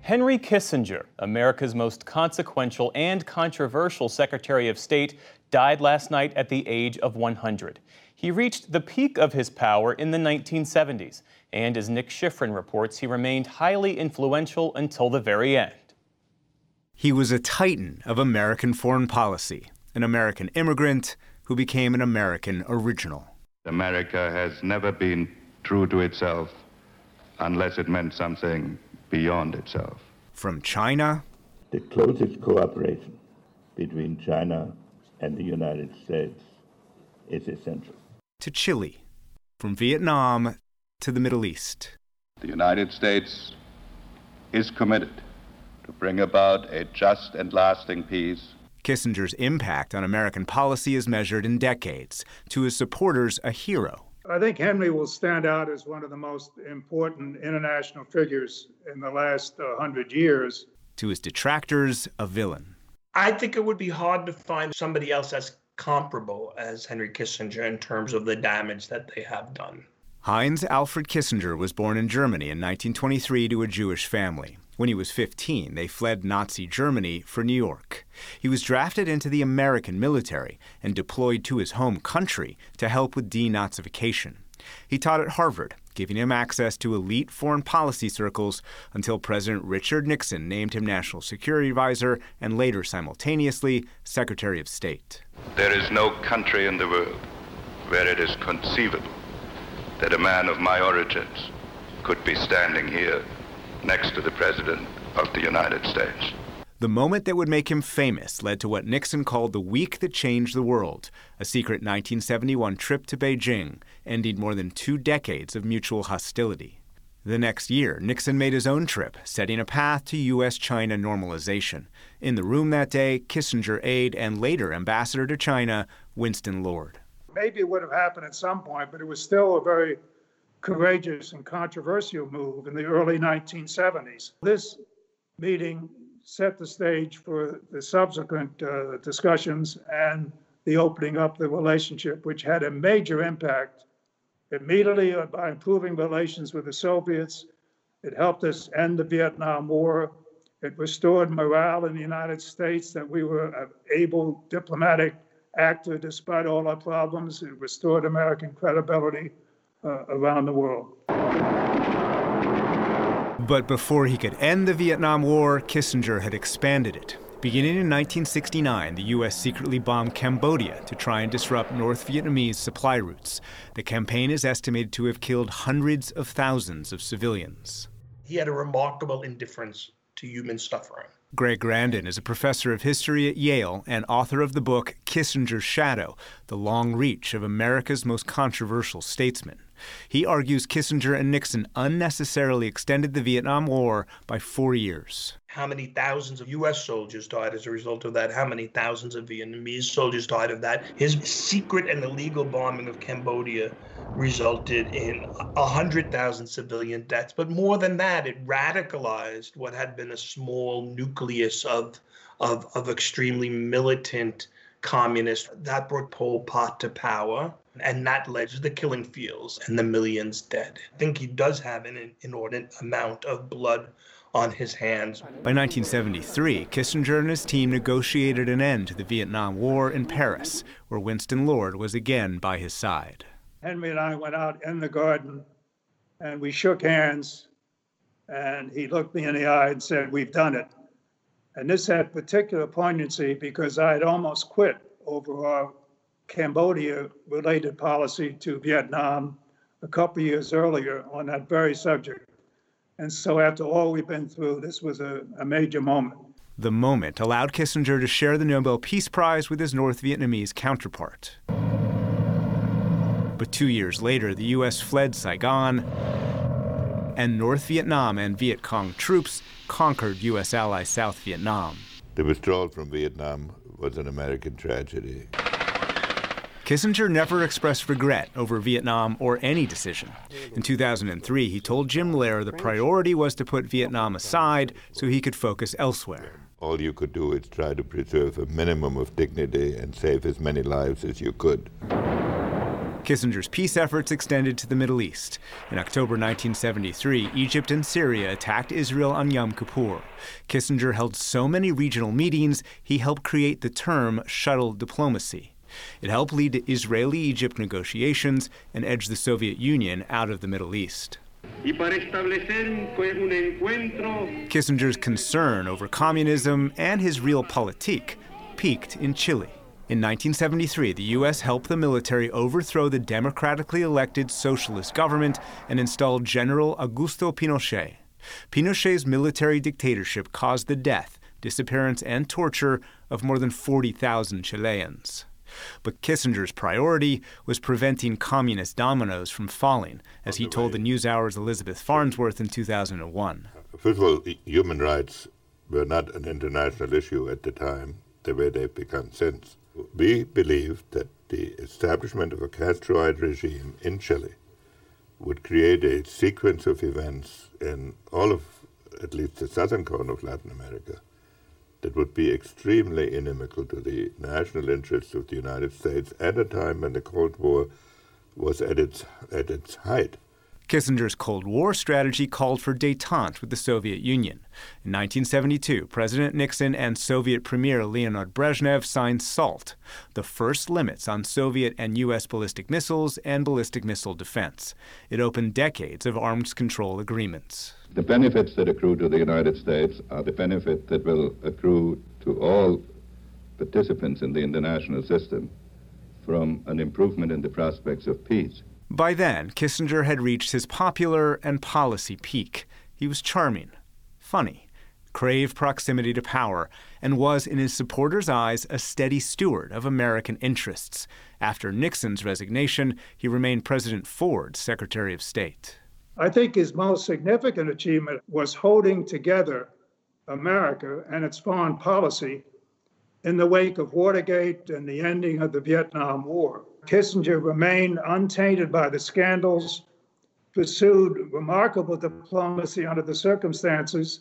Henry Kissinger, America's most consequential and controversial Secretary of State, died last night at the age of 100. He reached the peak of his power in the 1970s, and as Nick Schifrin reports, he remained highly influential until the very end. He was a titan of American foreign policy, an American immigrant who became an American original. America has never been true to itself unless it meant something beyond itself. From China, the closest cooperation between China and the United States is essential. To Chile, from Vietnam to the Middle East. The United States is committed to bring about a just and lasting peace. Kissinger's impact on American policy is measured in decades. To his supporters, a hero. I think Henry will stand out as one of the most important international figures in the last 100 years. To his detractors, a villain. I think it would be hard to find somebody else as comparable as Henry Kissinger in terms of the damage that they have done. Heinz Alfred Kissinger was born in Germany in 1923 to a Jewish family. When he was 15, they fled Nazi Germany for New York. He was drafted into the American military and deployed to his home country to help with denazification. He taught at Harvard, giving him access to elite foreign policy circles until President Richard Nixon named him National Security Advisor and later simultaneously Secretary of State. There is no country in the world where it is conceivable that a man of my origins could be standing here next to the President of the United States. The moment that would make him famous led to what Nixon called the week that changed the world, a secret 1971 trip to Beijing, ending more than 2 decades of mutual hostility. The next year, Nixon made his own trip, setting a path to U.S.-China normalization. In the room that day, Kissinger aide and later ambassador to China, Winston Lord. Maybe it would have happened at some point, but it was still a very courageous and controversial move in the early 1970s. This meeting set the stage for the subsequent discussions and the opening up the relationship, which had a major impact immediately by improving relations with the Soviets. It helped us end the Vietnam War. It restored morale in the United States that we were an able diplomatic actor despite all our problems. It restored American credibility around the world. But before he could end the Vietnam War, Kissinger had expanded it. Beginning in 1969, the U.S. secretly bombed Cambodia to try and disrupt North Vietnamese supply routes. The campaign is estimated to have killed hundreds of thousands of civilians. He had a remarkable indifference to human suffering. Greg Grandin is a professor of history at Yale and author of the book Kissinger's Shadow, The Long Reach of America's Most Controversial Statesmen. He argues Kissinger and Nixon unnecessarily extended the Vietnam War by 4 years. How many thousands of U.S. soldiers died as a result of that? How many thousands of Vietnamese soldiers died of that? His secret and illegal bombing of Cambodia resulted in 100,000 civilian deaths. But more than that, it radicalized what had been a small nucleus of extremely militant communists. That brought Pol Pot to power, and that led to the killing fields and the millions dead. I think he does have an inordinate amount of blood on his hands. By 1973, Kissinger and his team negotiated an end to the Vietnam War in Paris, where Winston Lord was again by his side. Henry and I went out in the garden, and we shook hands, and he looked me in the eye and said, "We've done it." And this had particular poignancy because I had almost quit over our Cambodia-related policy to Vietnam a couple of years earlier on that very subject. And so after all we've been through, this was a major moment. The moment allowed Kissinger to share the Nobel Peace Prize with his North Vietnamese counterpart. But 2 years later, the U.S. fled Saigon, and North Vietnam and Viet Cong troops conquered U.S. ally South Vietnam. The withdrawal from Vietnam was an American tragedy. Kissinger never expressed regret over Vietnam or any decision. In 2003, he told Jim Lehrer the priority was to put Vietnam aside so he could focus elsewhere. All you could do is try to preserve a minimum of dignity and save as many lives as you could. Kissinger's peace efforts extended to the Middle East. In October 1973, Egypt and Syria attacked Israel on Yom Kippur. Kissinger held so many regional meetings, he helped create the term shuttle diplomacy. It helped lead to Israeli-Egypt negotiations and edge the Soviet Union out of the Middle East. Kissinger's concern over communism and his realpolitik peaked in Chile. In 1973, the U.S. helped the military overthrow the democratically elected socialist government and installed General Augusto Pinochet. Pinochet's military dictatorship caused the death, disappearance, and torture of more than 40,000 Chileans. But Kissinger's priority was preventing communist dominoes from falling, as he told the NewsHour's Elizabeth Farnsworth in 2001. First of all, human rights were not an international issue at the time, the way they've become since. We believed that the establishment of a Castroid regime in Chile would create a sequence of events in all of, at least the southern corner of Latin America, that would be extremely inimical to the national interests of the United States at a time when the Cold War was at its height. Kissinger's Cold War strategy called for détente with the Soviet Union. In 1972, President Nixon and Soviet Premier Leonid Brezhnev signed SALT, the first limits on Soviet and U.S. ballistic missiles and ballistic missile defense. It opened decades of arms control agreements. The benefits that accrue to the United States are the benefit that will accrue to all participants in the international system from an improvement in the prospects of peace. By then, Kissinger had reached his popular and policy peak. He was charming, funny, craved proximity to power, and was, in his supporters' eyes, a steady steward of American interests. After Nixon's resignation, he remained President Ford's Secretary of State. I think his most significant achievement was holding together America and its foreign policy in the wake of Watergate and the ending of the Vietnam War. Kissinger remained untainted by the scandals, pursued remarkable diplomacy under the circumstances,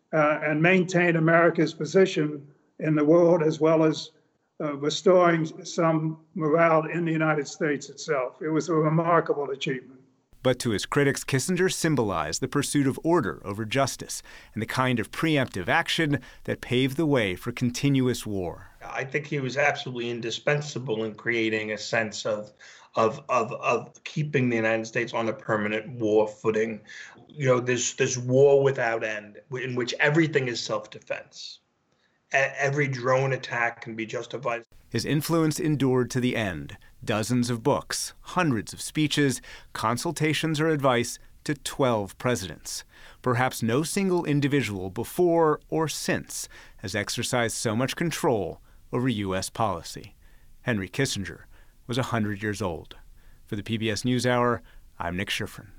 and maintained America's position in the world, as well as restoring some morale in the United States itself. It was a remarkable achievement. But to his critics, Kissinger symbolized the pursuit of order over justice and the kind of preemptive action that paved the way for continuous war. I think he was absolutely indispensable in creating a sense of keeping the United States on a permanent war footing. You know, this war without end, in which everything is self-defense. Every drone attack can be justified. His influence endured to the end. Dozens of books, hundreds of speeches, consultations or advice to 12 presidents. Perhaps no single individual before or since has exercised so much control over U.S. policy. Henry Kissinger was 100 years old. For the PBS NewsHour, I'm Nick Schifrin.